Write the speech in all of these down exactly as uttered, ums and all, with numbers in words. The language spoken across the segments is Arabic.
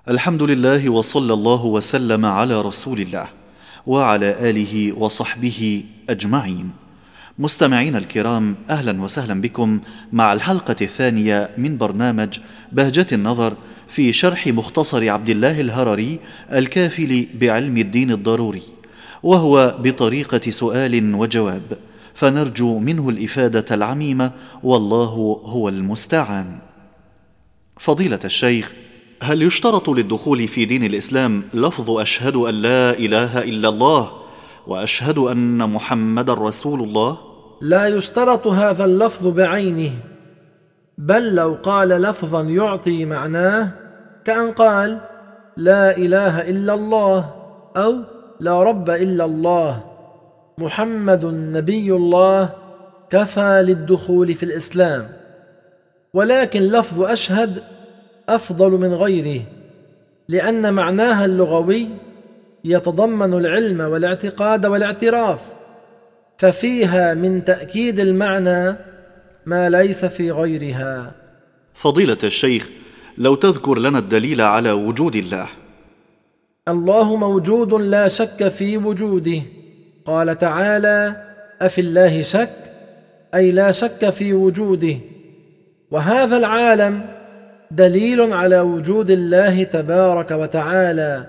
الحمد لله وصلى الله وسلم على رسول الله وعلى آله وصحبه أجمعين. مستمعين الكرام، أهلا وسهلا بكم مع الحلقة الثانية من برنامج بهجة النظر في شرح مختصر عبد الله الهرري الكافل بعلم الدين الضروري، وهو بطريقة سؤال وجواب، فنرجو منه الإفادة العميمة، والله هو المستعان. فضيلة الشيخ، هل يشترط للدخول في دين الإسلام لفظ أشهد أن لا إله إلا الله وأشهد أن محمد رسول الله؟ لا يشترط هذا اللفظ بعينه، بل لو قال لفظا يعطي معناه، كأن قال لا إله إلا الله، أو لا رب إلا الله، محمد نبي الله، كفى للدخول في الإسلام. ولكن لفظ أشهد أفضل من غيره، لأن معناها اللغوي يتضمن العلم والاعتقاد والاعتراف، ففيها من تأكيد المعنى ما ليس في غيرها. فضيلة الشيخ، لو تذكر لنا الدليل على وجود الله. الله موجود لا شك في وجوده، قال تعالى أفي الله شك، أي لا شك في وجوده. وهذا العالم دليل على وجود الله تبارك وتعالى،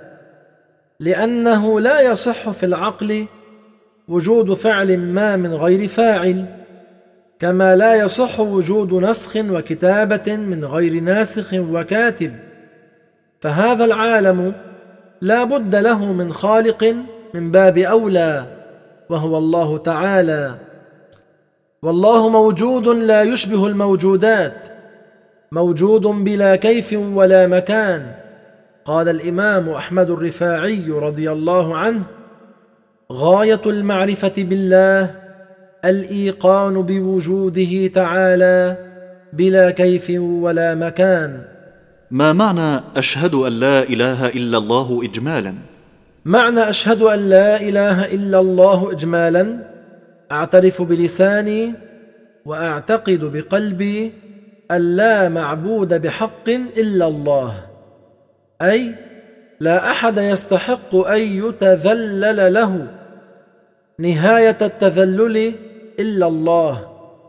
لأنه لا يصح في العقل وجود فعل ما من غير فاعل، كما لا يصح وجود نسخ وكتابة من غير ناسخ وكاتب. فهذا العالم لا بد له من خالق من باب أولى، وهو الله تعالى. والله موجود لا يشبه الموجودات، موجود بلا كيف ولا مكان. قال الإمام أحمد الرفاعي رضي الله عنه: غاية المعرفة بالله الإيقان بوجوده تعالى بلا كيف ولا مكان. ما معنى أشهد أن لا إله إلا الله إجمالا؟ معنى أشهد أن لا إله إلا الله إجمالا: أعترف بلساني وأعتقد بقلبي أن لا معبود بحق إلا الله، أي لا أحد يستحق أن يتذلل له نهاية التذلل إلا الله.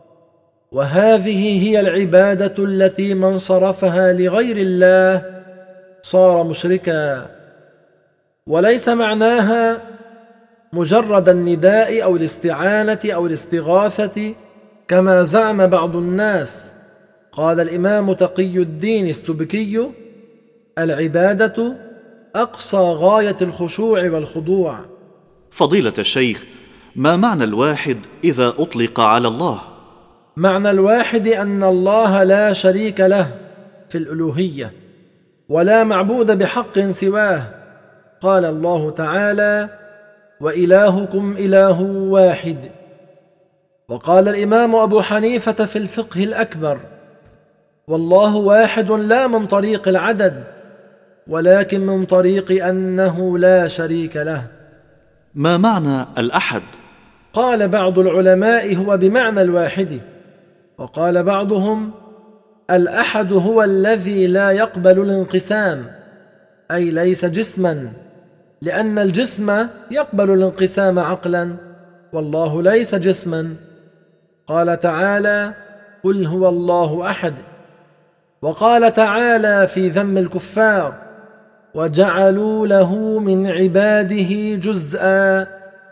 وهذه هي العبادة التي من صرفها لغير الله صار مشركا. وليس معناها مجرد النداء أو الاستعانة أو الاستغاثة كما زعم بعض الناس. قال الإمام تقي الدين السبكي: العبادة أقصى غاية الخشوع والخضوع. فضيلة الشيخ، ما معنى الواحد إذا أطلق على الله؟ معنى الواحد أن الله لا شريك له في الألوهية، ولا معبود بحق سواه. قال الله تعالى: وإلهكم إله واحد. وقال الإمام أبو حنيفة في الفقه الأكبر: والله واحد لا من طريق العدد، ولكن من طريق أنه لا شريك له. ما معنى الأحد؟ قال بعض العلماء: هو بمعنى الواحد. وقال بعضهم: الأحد هو الذي لا يقبل الانقسام، أي ليس جسما، لأن الجسم يقبل الانقسام عقلا، والله ليس جسما. قال تعالى: قل هو الله أحد. وقال تعالى في ذم الكفار: وجعلوا له من عباده جزءا.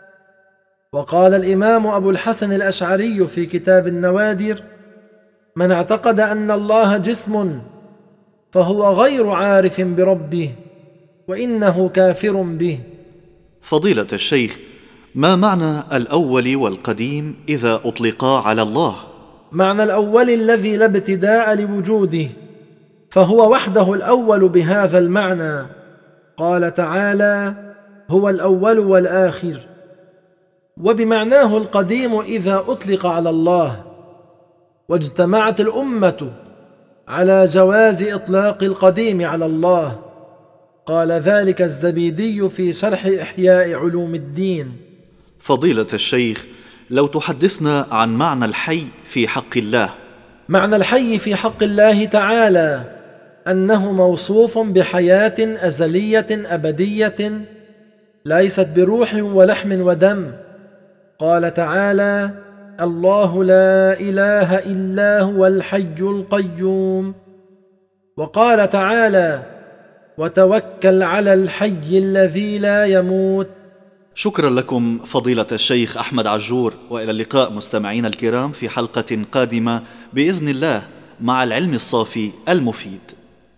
وقال الإمام أبو الحسن الأشعري في كتاب النوادر: من اعتقد أن الله جسم فهو غير عارف بربه، وإنه كافر به. فضيلة الشيخ، ما معنى الأول والقديم إذا أطلقا على الله؟ معنى الأول الذي لا ابتداء لوجوده، فهو وحده الأول بهذا المعنى. قال تعالى: هو الأول والآخر. وبمعناه القديم إذا أطلق على الله. واجتمعت الأمة على جواز إطلاق القديم على الله. قال ذلك الزبيدي في شرح إحياء علوم الدين. فضيلة الشيخ، لو تحدثنا عن معنى الحي في حق الله. معنى الحي في حق الله تعالى أنه موصوف بحياة أزلية أبدية ليست بروح ولحم ودم. قال تعالى: الله لا إله إلا هو الحي القيوم. وقال تعالى: وتوكل على الحي الذي لا يموت. شكرا لكم فضيلة الشيخ أحمد عجور، وإلى اللقاء مستمعين الكرام في حلقة قادمة بإذن الله مع العلم الصافي المفيد.